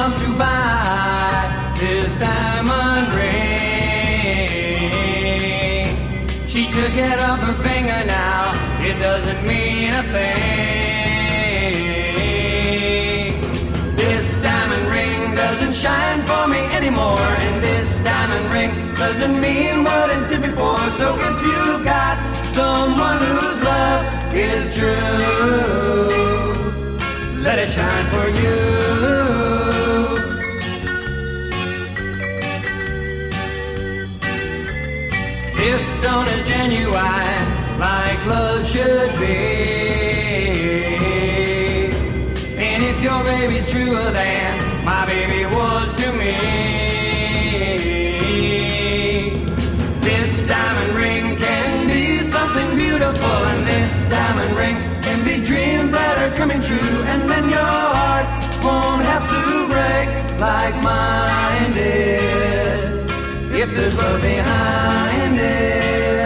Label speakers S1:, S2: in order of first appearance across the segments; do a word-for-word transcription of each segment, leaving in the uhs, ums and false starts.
S1: wants to buy this diamond ring. She took it off her finger now, it doesn't mean a thing. This diamond ring doesn't shine for me anymore, and this diamond ring doesn't mean what it did before. So if you've got someone whose love is true, let it shine for you. This stone is genuine, like love should be. And if your baby's truer than my baby was to me, this diamond ring can be something beautiful, and this diamond ring can be dreams that are coming true. And then your heart won't have to break like mine did, if there's love behind it.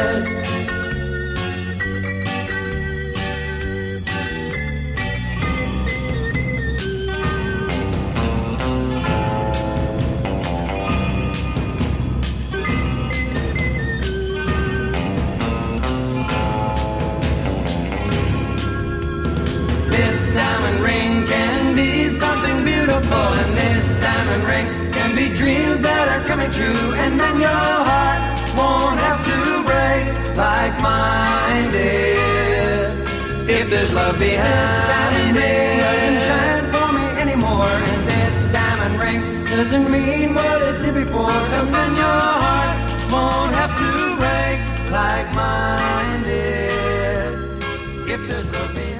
S1: This diamond ring can be something beautiful, and this diamond ring can be dreams that are coming true. And then your heart won't have to break like mine did, if there's love behind it. Doesn't shine for me anymore, and this diamond ring doesn't mean what it did before. And then your heart won't have to break like mine did, if there's love behind it.